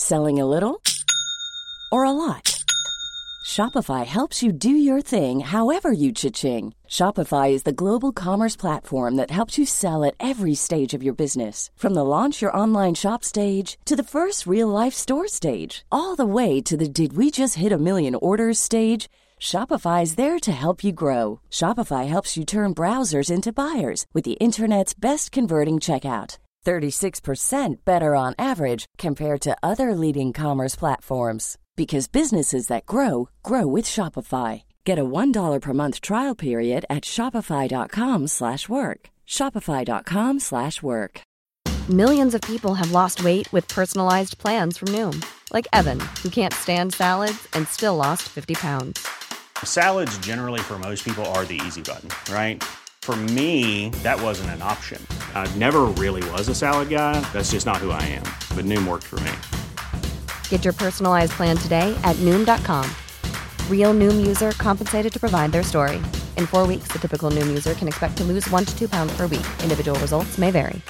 Selling a little or a lot? Shopify helps you do your thing however you cha-ching. Shopify is the global commerce platform that helps you sell at every stage of your business. From the launch your online shop stage to the first real-life store stage, all the way to the did we just hit a million orders stage. Shopify is there to help you grow. Shopify helps you turn browsers into buyers with the internet's best converting checkout. 36% better on average compared to other leading commerce platforms. Because businesses that grow, grow with Shopify. Get a $1 per month trial period at shopify.com/work. Shopify.com/work. Millions of people have lost weight with personalized plans from Noom. Like Evan, who can't stand salads and still lost 50 pounds. Salads generally for most people are the easy button, right? For me, that wasn't an option. I never really was a salad guy. That's just not who I am. But Noom worked for me. Get your personalized plan today at Noom.com. Real Noom user compensated to provide their story. In 4 weeks, the typical Noom user can expect to lose 1 to 2 pounds per week. Individual results may vary.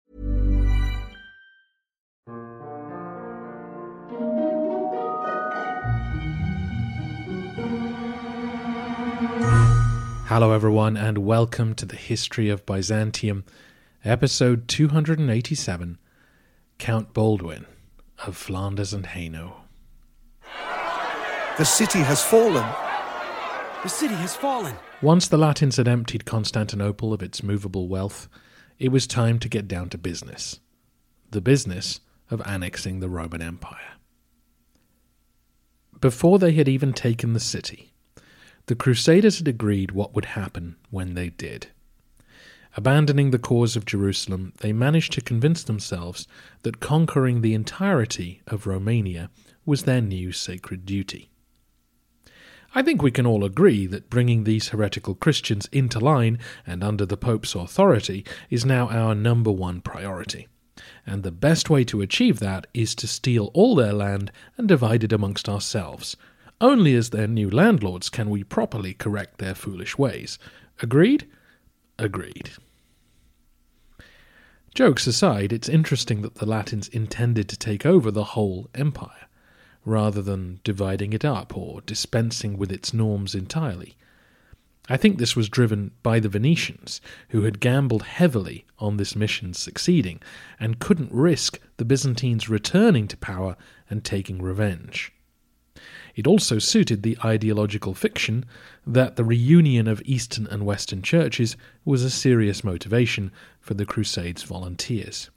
Hello everyone and welcome to the History of Byzantium, episode 287, Count Baldwin of Flanders and Hainaut. The city has fallen. The city has fallen. Once the Latins had emptied Constantinople of its movable wealth, it was time to get down to business. The business of annexing the Roman Empire. Before they had even taken the city, the Crusaders had agreed what would happen when they did. Abandoning the cause of Jerusalem, they managed to convince themselves that conquering the entirety of Romania was their new sacred duty. I think we can all agree that bringing these heretical Christians into line and under the Pope's authority is now our number one priority, and the best way to achieve that is to steal all their land and divide it amongst ourselves. Only as their new landlords can we properly correct their foolish ways. Agreed? Agreed. Jokes aside, it's interesting that the Latins intended to take over the whole empire, rather than dividing it up or dispensing with its norms entirely. I think this was driven by the Venetians, who had gambled heavily on this mission succeeding, and couldn't risk the Byzantines returning to power and taking revenge. It also suited the ideological fiction that the reunion of Eastern and Western churches was a serious motivation for the Crusades' volunteers.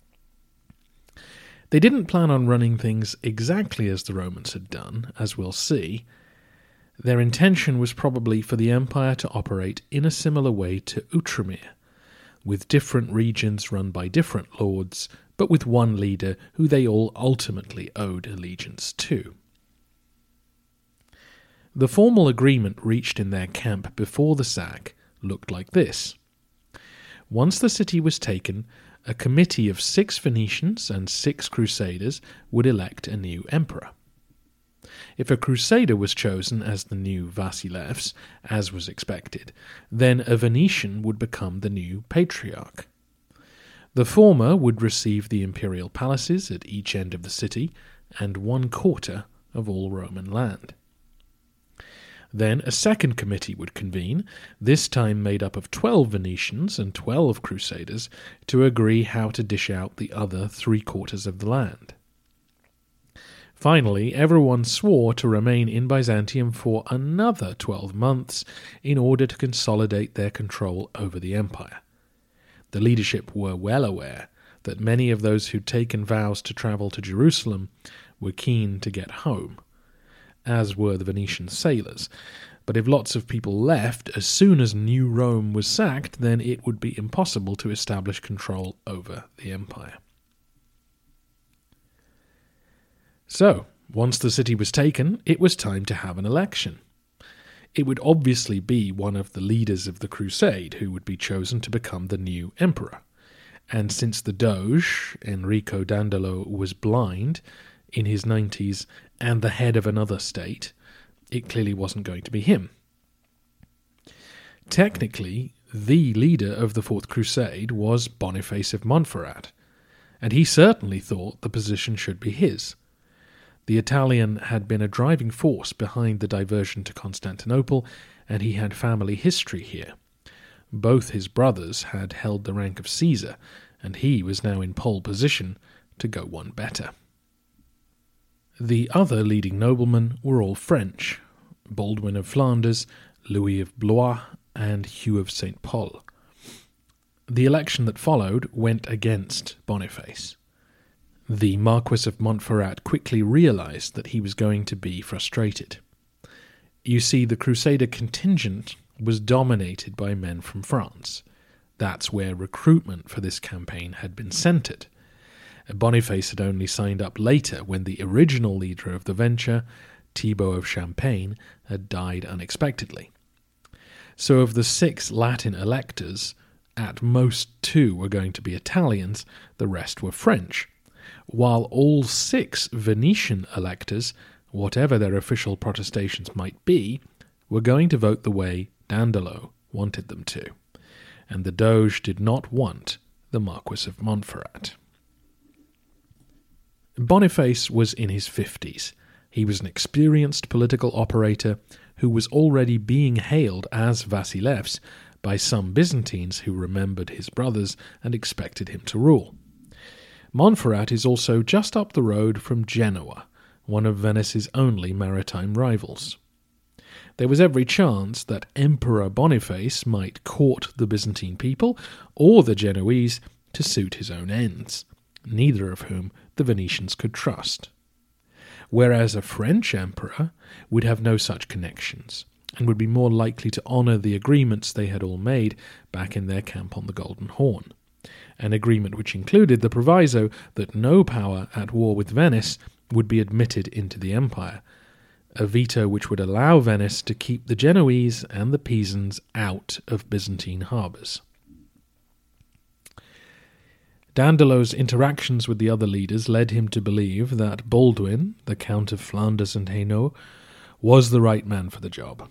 They didn't plan on running things exactly as the Romans had done, as we'll see. Their intention was probably for the empire to operate in a similar way to Outremer, with different regions run by different lords, but with one leader who they all ultimately owed allegiance to. The formal agreement reached in their camp before the sack looked like this. Once the city was taken, a committee of 6 Venetians and 6 Crusaders would elect a new emperor. If a Crusader was chosen as the new Vasilevs, as was expected, then a Venetian would become the new Patriarch. The former would receive the imperial palaces at each end of the city and 1/4 of all Roman land. Then a second committee would convene, this time made up of 12 Venetians and 12 Crusaders, to agree how to dish out the other 3/4 of the land. Finally, everyone swore to remain in Byzantium for another 12 months in order to consolidate their control over the empire. The leadership were well aware that many of those who'd taken vows to travel to Jerusalem were keen to get home, as were the Venetian sailors. But if lots of people left as soon as New Rome was sacked, then it would be impossible to establish control over the empire. So, once the city was taken, it was time to have an election. It would obviously be one of the leaders of the crusade who would be chosen to become the new emperor. And since the Doge, Enrico Dandolo, was blind, in his 90s, and the head of another state, it clearly wasn't going to be him. Technically, the leader of the Fourth Crusade was Boniface of Montferrat, and he certainly thought the position should be his. The Italian had been a driving force behind the diversion to Constantinople, and he had family history here. Both his brothers had held the rank of Caesar, and he was now in pole position to go one better. The other leading noblemen were all French: Baldwin of Flanders, Louis of Blois, and Hugh of St. Pol. The election that followed went against Boniface. The Marquis of Montferrat quickly realized that he was going to be frustrated. You see, the Crusader contingent was dominated by men from France. That's where recruitment for this campaign had been centred. Boniface had only signed up later, when the original leader of the venture, Thibaut of Champagne, had died unexpectedly. So of the 6 Latin electors, at most 2 were going to be Italians, the rest were French, while all 6 Venetian electors, whatever their official protestations might be, were going to vote the way Dandolo wanted them to, and the Doge did not want the Marquis of Montferrat. Boniface was in his 50s. He was an experienced political operator who was already being hailed as Vasilevs by some Byzantines who remembered his brothers and expected him to rule. Montferrat is also just up the road from Genoa, one of Venice's only maritime rivals. There was every chance that Emperor Boniface might court the Byzantine people or the Genoese to suit his own ends, neither of whom the Venetians could trust. Whereas a French emperor would have no such connections and would be more likely to honour the agreements they had all made back in their camp on the Golden Horn, an agreement which included the proviso that no power at war with Venice would be admitted into the empire, a veto which would allow Venice to keep the Genoese and the Pisans out of Byzantine harbours. Dandolo's interactions with the other leaders led him to believe that Baldwin, the Count of Flanders and Hainaut, was the right man for the job.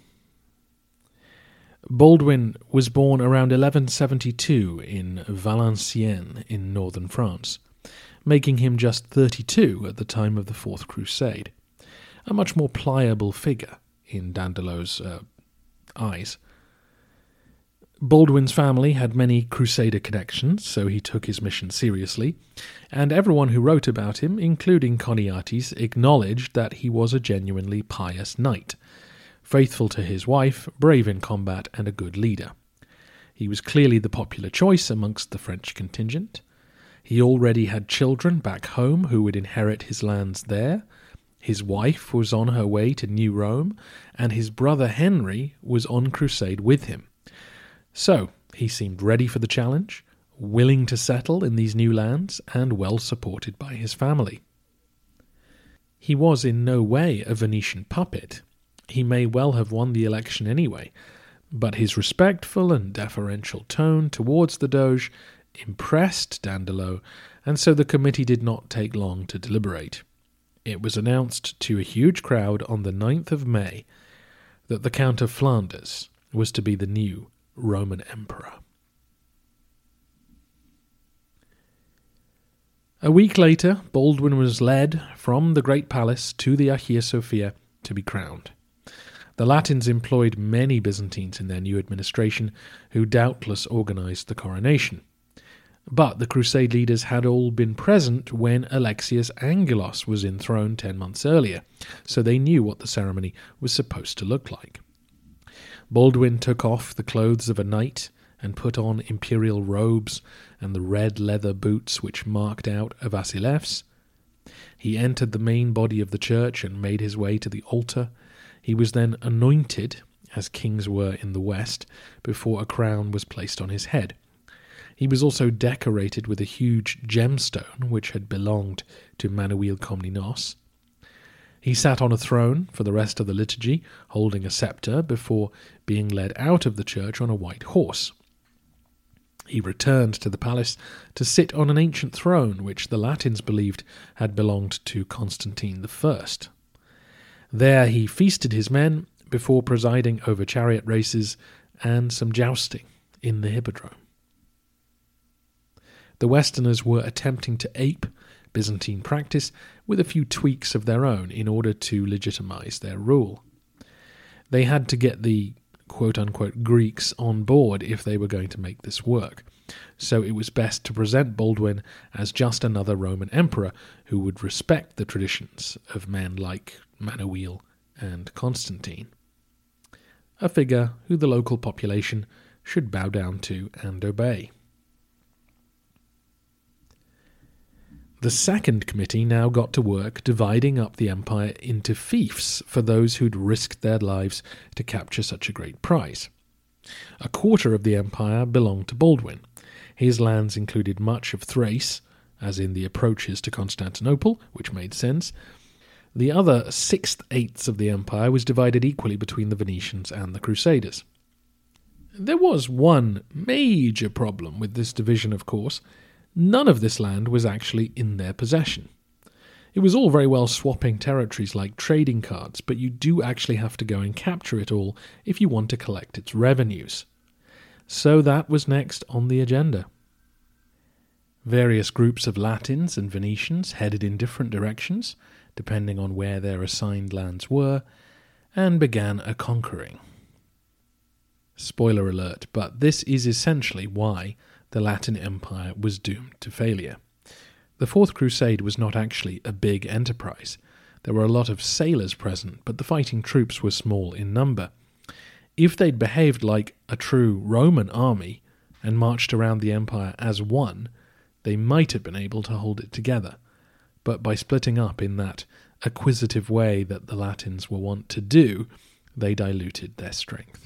Baldwin was born around 1172 in Valenciennes in northern France, making him just 32 at the time of the Fourth Crusade, a much more pliable figure in Dandolo's eyes. Baldwin's family had many Crusader connections, so he took his mission seriously, and everyone who wrote about him, including Choniates, acknowledged that he was a genuinely pious knight, faithful to his wife, brave in combat, and a good leader. He was clearly the popular choice amongst the French contingent. He already had children back home who would inherit his lands there. His wife was on her way to New Rome, and his brother Henry was on crusade with him. So, he seemed ready for the challenge, willing to settle in these new lands, and well supported by his family. He was in no way a Venetian puppet. He may well have won the election anyway, but his respectful and deferential tone towards the Doge impressed Dandolo, and so the committee did not take long to deliberate. It was announced to a huge crowd on the 9th of May that the Count of Flanders was to be the new Roman Emperor. A week later, Baldwin was led from the Great Palace to the Hagia Sophia to be crowned. The Latins employed many Byzantines in their new administration, who doubtless organised the coronation. But the Crusade leaders had all been present when Alexius Angelos was enthroned 10 months earlier, so they knew what the ceremony was supposed to look like. Baldwin took off the clothes of a knight and put on imperial robes and the red leather boots which marked out a Vasilevs. He entered the main body of the church and made his way to the altar. He was then anointed, as kings were in the West, before a crown was placed on his head. He was also decorated with a huge gemstone which had belonged to Manuel Komnenos. He sat on a throne for the rest of the liturgy, holding a scepter, before being led out of the church on a white horse. He returned to the palace to sit on an ancient throne which the Latins believed had belonged to Constantine I. There he feasted his men before presiding over chariot races and some jousting in the hippodrome. The Westerners were attempting to ape Byzantine practice with a few tweaks of their own in order to legitimize their rule. They had to get the quote-unquote Greeks on board if they were going to make this work. So it was best to present Baldwin as just another Roman emperor who would respect the traditions of men like Manuel and Constantine. A figure who the local population should bow down to and obey. The second committee now got to work dividing up the empire into fiefs for those who'd risked their lives to capture such a great prize. A quarter of the empire belonged to Baldwin. His lands included much of Thrace, as in the approaches to Constantinople, which made sense. The other 6/8 of the empire was divided equally between the Venetians and the Crusaders. There was one major problem with this division, of course. None of this land was actually in their possession. It was all very well swapping territories like trading cards, but you do actually have to go and capture it all if you want to collect its revenues. So that was next on the agenda. Various groups of Latins and Venetians headed in different directions, depending on where their assigned lands were, and began a conquering. Spoiler alert, but this is essentially why the Latin Empire was doomed to failure. The Fourth Crusade was not actually a big enterprise. There were a lot of sailors present, but the fighting troops were small in number. If they'd behaved like a true Roman army and marched around the empire as one, they might have been able to hold it together. But by splitting up in that acquisitive way that the Latins were wont to do, they diluted their strength.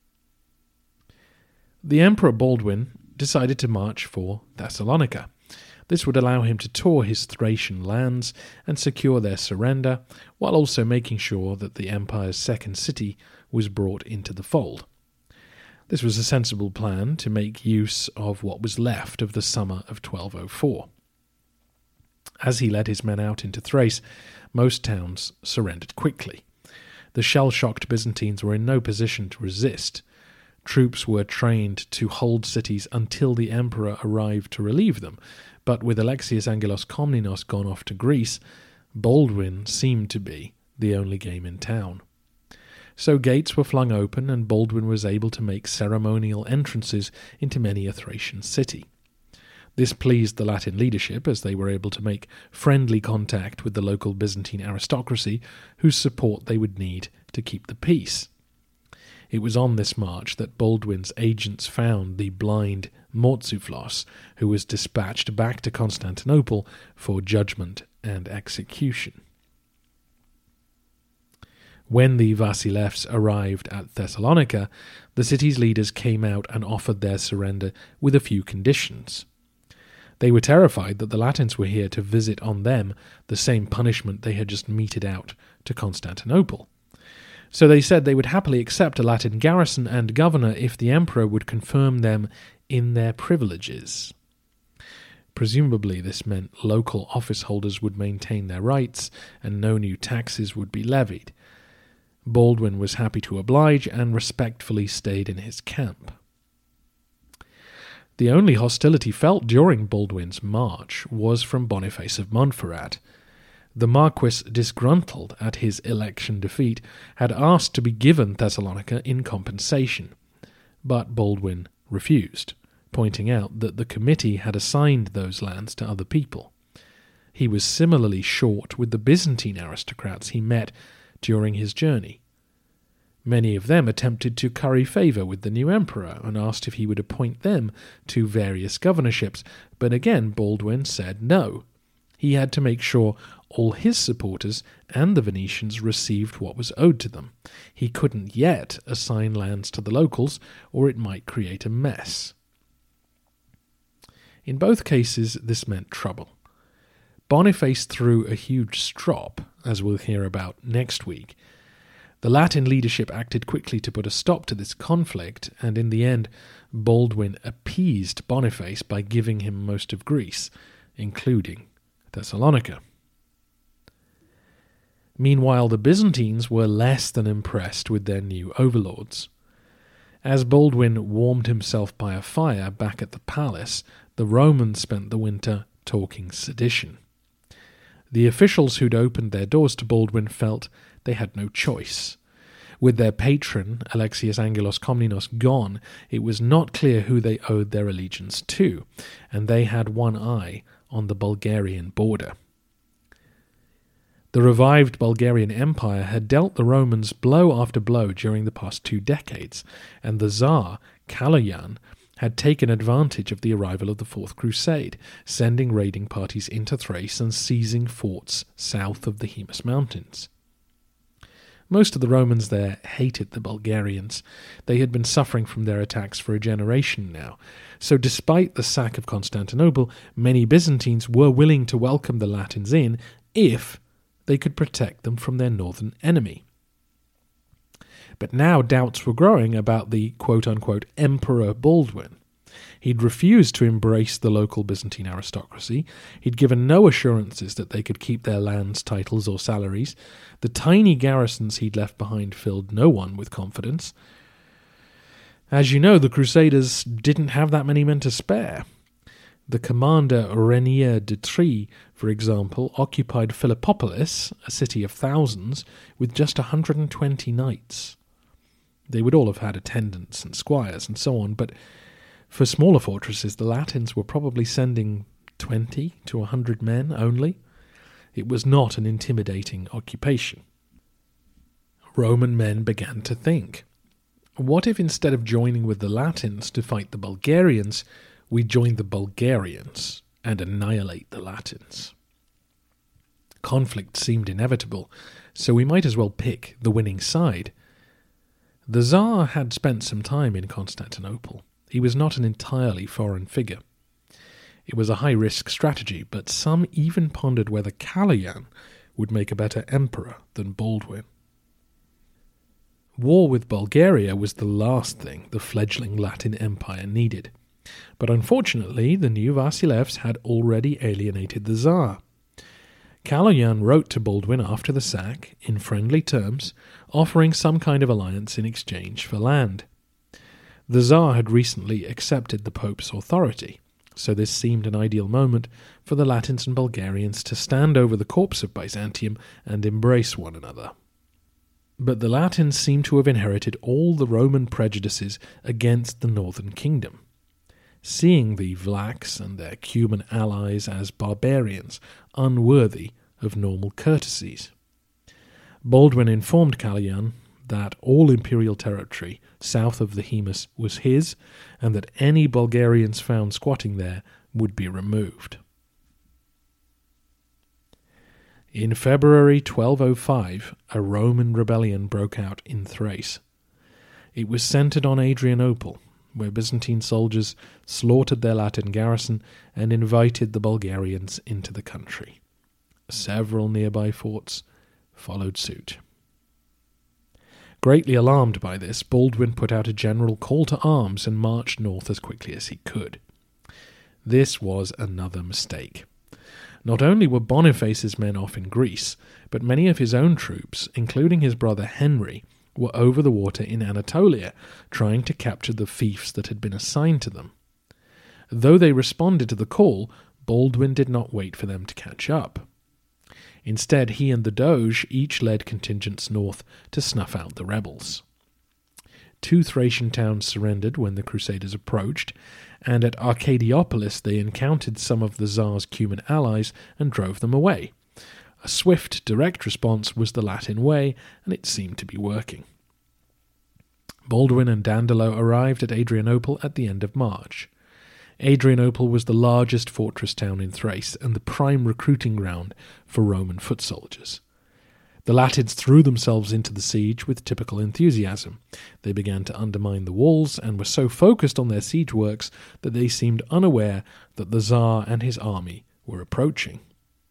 The Emperor Baldwin decided to march for Thessalonica. This would allow him to tour his Thracian lands and secure their surrender, while also making sure that the empire's second city was brought into the fold. This was a sensible plan to make use of what was left of the summer of 1204. As he led his men out into Thrace, most towns surrendered quickly. The shell-shocked Byzantines were in no position to resist. Troops were trained to hold cities until the emperor arrived to relieve them, but with Alexius Angelos Komnenos gone off to Greece, Baldwin seemed to be the only game in town. So gates were flung open, and Baldwin was able to make ceremonial entrances into many a Thracian city. This pleased the Latin leadership, as they were able to make friendly contact with the local Byzantine aristocracy, whose support they would need to keep the peace. It was on this march that Baldwin's agents found the blind Mourtzouphlos, who was dispatched back to Constantinople for judgment and execution. When the Vasilevs arrived at Thessalonica, the city's leaders came out and offered their surrender with a few conditions. They were terrified that the Latins were here to visit on them the same punishment they had just meted out to Constantinople. So they said they would happily accept a Latin garrison and governor if the emperor would confirm them in their privileges. Presumably this meant local office holders would maintain their rights and no new taxes would be levied. Baldwin was happy to oblige and respectfully stayed in his camp. The only hostility felt during Baldwin's march was from Boniface of Montferrat. The Marquis, disgruntled at his election defeat, had asked to be given Thessalonica in compensation, but Baldwin refused, pointing out that the committee had assigned those lands to other people. He was similarly short with the Byzantine aristocrats he met during his journey. Many of them attempted to curry favour with the new emperor and asked if he would appoint them to various governorships, but again Baldwin said no. He had to make sure all his supporters and the Venetians received what was owed to them. He couldn't yet assign lands to the locals, or it might create a mess. In both cases, this meant trouble. Boniface threw a huge strop, as we'll hear about next week. The Latin leadership acted quickly to put a stop to this conflict, and in the end, Baldwin appeased Boniface by giving him most of Greece, including Thessalonica. Meanwhile, the Byzantines were less than impressed with their new overlords. As Baldwin warmed himself by a fire back at the palace, the Romans spent the winter talking sedition. The officials who'd opened their doors to Baldwin felt they had no choice. With their patron, Alexius Angelos Komnenos, gone, it was not clear who they owed their allegiance to, and they had one eye on the Bulgarian border. The revived Bulgarian Empire had dealt the Romans blow after blow during the past 2 decades, and the Tsar, Kaloyan, had taken advantage of the arrival of the Fourth Crusade, sending raiding parties into Thrace and seizing forts south of the Haemus Mountains. Most of the Romans there hated the Bulgarians. They had been suffering from their attacks for a generation now, so despite the sack of Constantinople, many Byzantines were willing to welcome the Latins in if they could protect them from their northern enemy. But now doubts were growing about the quote-unquote Emperor Baldwin. He'd refused to embrace the local Byzantine aristocracy. He'd given no assurances that they could keep their lands, titles, or salaries. The tiny garrisons he'd left behind filled no one with confidence. As you know, the Crusaders didn't have that many men to spare. The commander Renier de Trie, for example, occupied Philippopolis, a city of thousands, with just 120 knights. They would all have had attendants and squires and so on, but for smaller fortresses, the Latins were probably sending 20 to 100 men only. It was not an intimidating occupation. Roman men began to think, what if instead of joining with the Latins to fight the Bulgarians, we joined the Bulgarians and annihilate the Latins? Conflict seemed inevitable, so we might as well pick the winning side. The Tsar had spent some time in Constantinople. He was not an entirely foreign figure. It was a high-risk strategy, but some even pondered whether Kaloyan would make a better emperor than Baldwin. War with Bulgaria was the last thing the fledgling Latin Empire needed. But unfortunately, the new Vasilevs had already alienated the Tsar. Kaloyan wrote to Baldwin after the sack, in friendly terms, offering some kind of alliance in exchange for land. The Tsar had recently accepted the Pope's authority, so this seemed an ideal moment for the Latins and Bulgarians to stand over the corpse of Byzantium and embrace one another. But the Latins seem to have inherited all the Roman prejudices against the northern kingdom, seeing the Vlachs and their Cuman allies as barbarians, unworthy of normal courtesies. Baldwin informed Kaloyan that all imperial territory south of the Haemus was his, and that any Bulgarians found squatting there would be removed. In February 1205, a Roman rebellion broke out in Thrace. It was centered on Adrianople, where Byzantine soldiers slaughtered their Latin garrison and invited the Bulgarians into the country. Several nearby forts followed suit. Greatly alarmed by this, Baldwin put out a general call to arms and marched north as quickly as he could. This was another mistake. Not only were Boniface's men off in Greece, but many of his own troops, including his brother Henry, were over the water in Anatolia, trying to capture the fiefs that had been assigned to them. Though they responded to the call, Baldwin did not wait for them to catch up. Instead, he and the Doge each led contingents north to snuff out the rebels. 2 Thracian towns surrendered when the Crusaders approached, and at Arcadiopolis they encountered some of the Tsar's Cuman allies and drove them away. A swift, direct response was the Latin way, and it seemed to be working. Baldwin and Dandolo arrived at Adrianople at the end of March. Adrianople was the largest fortress town in Thrace and the prime recruiting ground for Roman foot soldiers. The Latins threw themselves into the siege with typical enthusiasm. They began to undermine the walls and were so focused on their siege works that they seemed unaware that the Tsar and his army were approaching.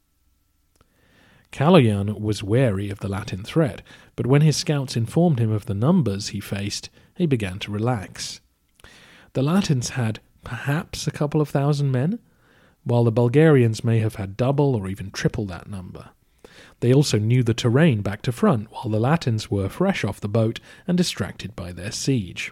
Kaloyan was wary of the Latin threat, but when his scouts informed him of the numbers he faced, he began to relax. The Latins had perhaps a couple of thousand men, while the Bulgarians may have had double or even triple that number. They also knew the terrain back to front, while the Latins were fresh off the boat and distracted by their siege.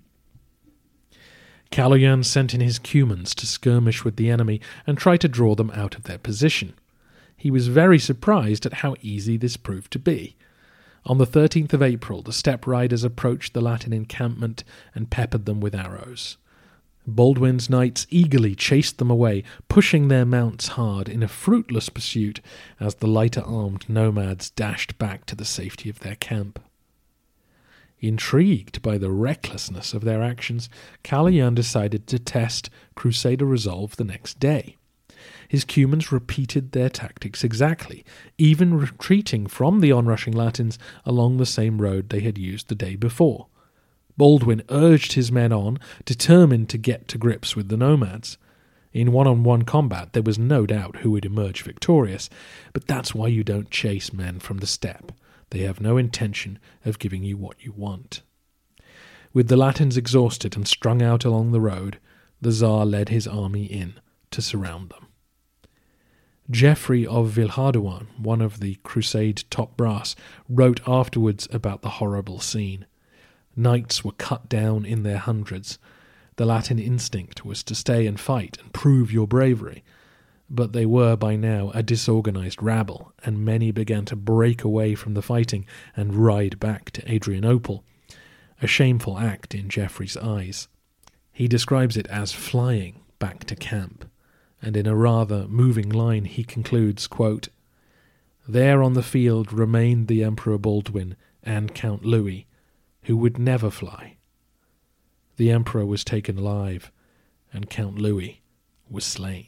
Kaloyan sent in his Cumans to skirmish with the enemy and try to draw them out of their position. He was very surprised at how easy this proved to be. On the 13th of April, the steppe riders approached the Latin encampment and peppered them with arrows. Baldwin's knights eagerly chased them away, pushing their mounts hard in a fruitless pursuit as the lighter-armed nomads dashed back to the safety of their camp. Intrigued by the recklessness of their actions, Kaloyan decided to test Crusader resolve the next day. His Cumans repeated their tactics exactly, even retreating from the onrushing Latins along the same road they had used the day before. Baldwin urged his men on, determined to get to grips with the nomads. In one-on-one combat there was no doubt who would emerge victorious, but that's why you don't chase men from the steppe. They have no intention of giving you what you want. With the Latins exhausted and strung out along the road, the Tsar led his army in to surround them. Geoffrey of Villehardouin, one of the crusade top brass, wrote afterwards about the horrible scene. Knights were cut down in their hundreds. The Latin instinct was to stay and fight and prove your bravery. But they were by now a disorganized rabble, and many began to break away from the fighting and ride back to Adrianople, a shameful act in Geoffrey's eyes. He describes it as flying back to camp, and in a rather moving line he concludes, quote, "There on the field remained the Emperor Baldwin and Count Louis, who would never fly. The Emperor was taken alive, and Count Louis was slain."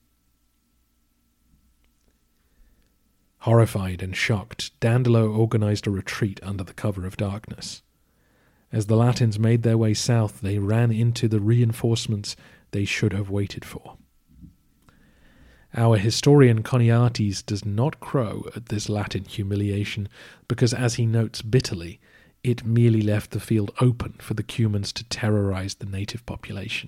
Horrified and shocked, Dandolo organized a retreat under the cover of darkness. As the Latins made their way south, they ran into the reinforcements they should have waited for. Our historian Choniates does not crow at this Latin humiliation, because, as he notes bitterly, it merely left the field open for the Cumans to terrorize the native population.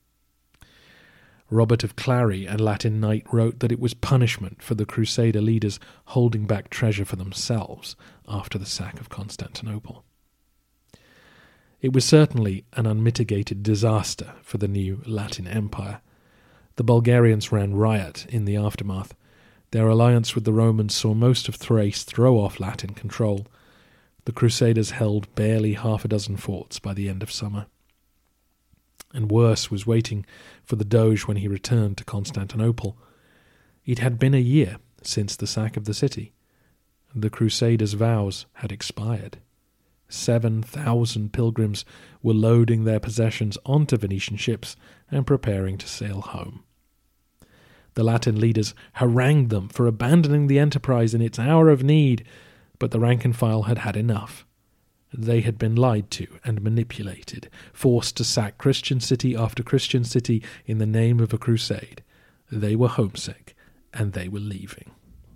Robert of Clary, a Latin knight, wrote that it was punishment for the Crusader leaders holding back treasure for themselves after the sack of Constantinople. It was certainly an unmitigated disaster for the new Latin Empire. The Bulgarians ran riot in the aftermath. Their alliance with the Romans saw most of Thrace throw off Latin control. The Crusaders held barely half a dozen forts by the end of summer. And worse was waiting for the Doge when he returned to Constantinople. It had been a year since the sack of the city. The Crusaders' vows had expired. 7,000 pilgrims were loading their possessions onto Venetian ships and preparing to sail home. The Latin leaders harangued them for abandoning the enterprise in its hour of need, but the rank and file had had enough. They had been lied to and manipulated, forced to sack Christian city after Christian city in the name of a crusade. They were homesick, and they were leaving.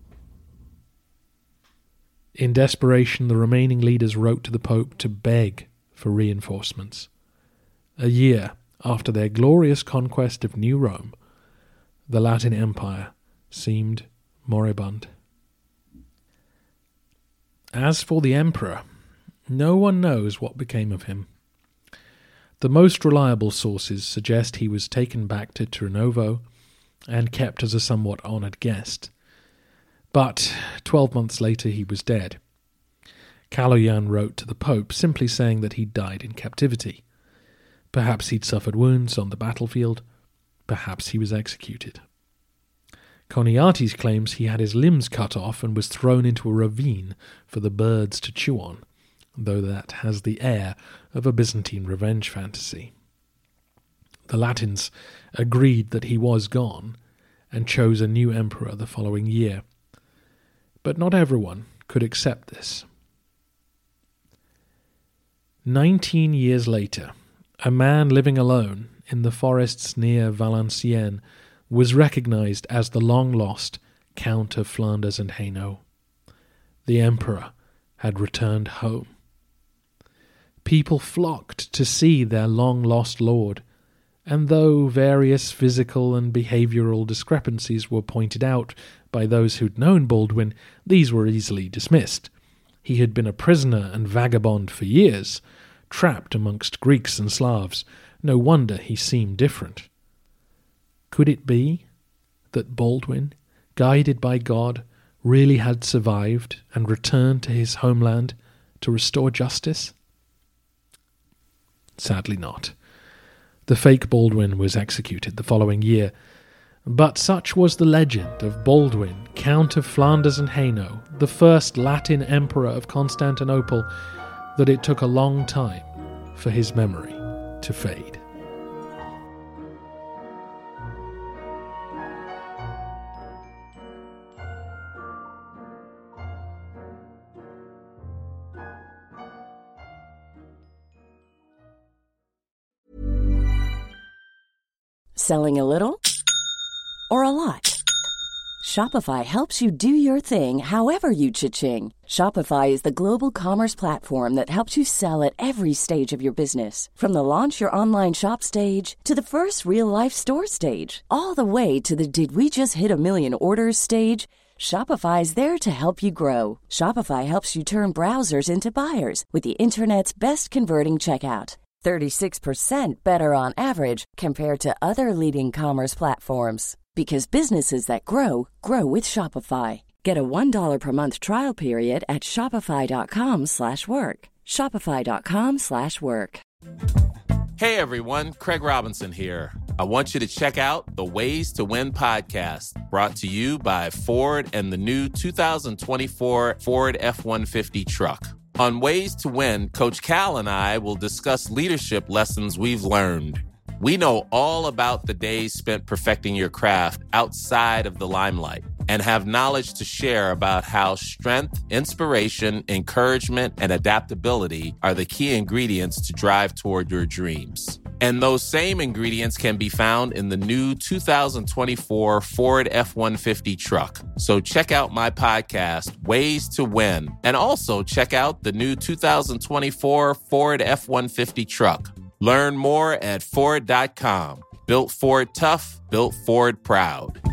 In desperation, the remaining leaders wrote to the Pope to beg for reinforcements. A year after their glorious conquest of New Rome, the Latin Empire seemed moribund. As for the Emperor, no one knows what became of him. The most reliable sources suggest he was taken back to Turnovo and kept as a somewhat honoured guest. But 12 months later he was dead. Kaloyan wrote to the Pope simply saying that he died in captivity. Perhaps he'd suffered wounds on the battlefield. Perhaps he was executed. Choniates claims he had his limbs cut off and was thrown into a ravine for the birds to chew on, though that has the air of a Byzantine revenge fantasy. The Latins agreed that he was gone and chose a new emperor the following year. But not everyone could accept this. 19 years later, a man living alone in the forests near Valenciennes was recognized as the long-lost Count of Flanders and Hainaut. The emperor had returned home. People flocked to see their long-lost lord, and though various physical and behavioral discrepancies were pointed out by those who'd known Baldwin, these were easily dismissed. He had been a prisoner and vagabond for years, trapped amongst Greeks and Slavs. No wonder he seemed different. Could it be that Baldwin guided by God, really had survived and returned to his homeland to restore justice? Sadly not. The fake Baldwin was executed the following year, but such was the legend of Baldwin, Count of Flanders and Hainaut, the first Latin emperor of Constantinople, that it took a long time for his memory to fade. Selling a little or a lot? Shopify helps you do your thing however you cha-ching. Shopify is the global commerce platform that helps you sell at every stage of your business. From the launch your online shop stage to the first real-life store stage, all the way to the did we just hit a million orders stage. Shopify is there to help you grow. Shopify helps you turn browsers into buyers with the internet's best converting checkout. 36% better on average compared to other leading commerce platforms. Because businesses that grow, grow with Shopify. Get a $1 per month trial period at shopify.com/work. Shopify.com/work. Hey everyone, Craig Robinson here. I want you to check out the Ways to Win podcast, brought to you by Ford and the new 2024 Ford F-150 truck. On Ways to Win, Coach Cal and I will discuss leadership lessons we've learned. We know all about the days spent perfecting your craft outside of the limelight and have knowledge to share about how strength, inspiration, encouragement, and adaptability are the key ingredients to drive toward your dreams. And those same ingredients can be found in the new 2024 Ford F-150 truck. So check out my podcast, Ways to Win, and also check out the new 2024 Ford F-150 truck. Learn more at Ford.com. Built Ford tough, built Ford proud.